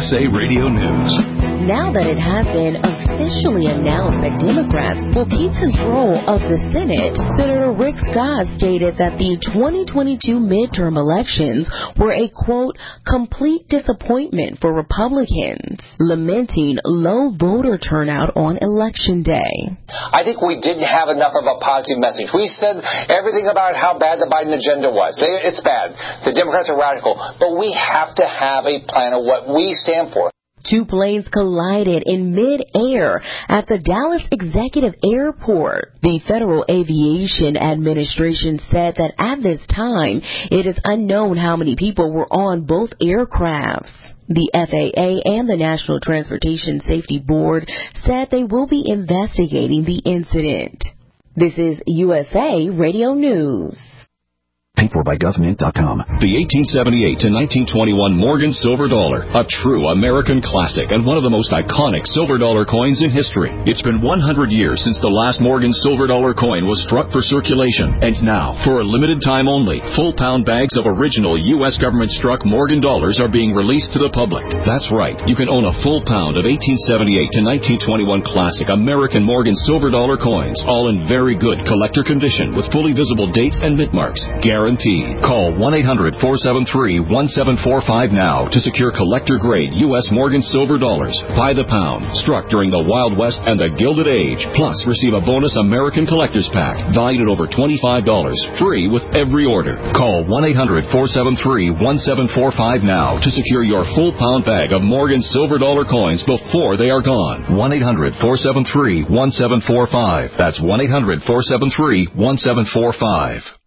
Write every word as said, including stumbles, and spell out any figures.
S A Radio News. Now that it has been officially announced that Democrats will keep control of the Senate, Senator Rick Scott stated that the twenty twenty-two midterm elections were a, quote, complete disappointment for Republicans, lamenting low voter turnout on Election Day. I think we didn't have enough of a positive message. We said everything about how bad the Biden agenda was. It's bad. The Democrats are radical. But we have to have a plan of what we stand for. Two planes collided in mid-air at the Dallas Executive Airport. The Federal Aviation Administration said that at this time, it is unknown how many people were on both aircrafts. The F A A and the National Transportation Safety Board said they will be investigating the incident. This is U S A Radio News. Paid for by government dot com. The eighteen seventy-eight to nineteen twenty-one Morgan Silver Dollar, a true American classic and one of the most iconic silver dollar coins in history. It's been one hundred years since the last Morgan Silver Dollar coin was struck for circulation. And now, for a limited time only, full pound bags of original U S government-struck Morgan dollars are being released to the public. That's right. You can own a full pound of eighteen seventy-eight to nineteen twenty-one classic American Morgan Silver Dollar coins, all in very good collector condition with fully visible dates and mint marks. Guaranteed. Call one eight hundred four seven three one seven four five now to secure collector-grade U S Morgan Silver Dollars by the pound, struck during the Wild West and the Gilded Age. Plus, receive a bonus American Collector's Pack valued at over twenty-five dollars, free with every order. Call one eight hundred four seven three one seven four five now to secure your full pound bag of Morgan Silver Dollar coins before they are gone. one eight hundred four seven three one seven four five. That's one eight hundred four seven three one seven four five.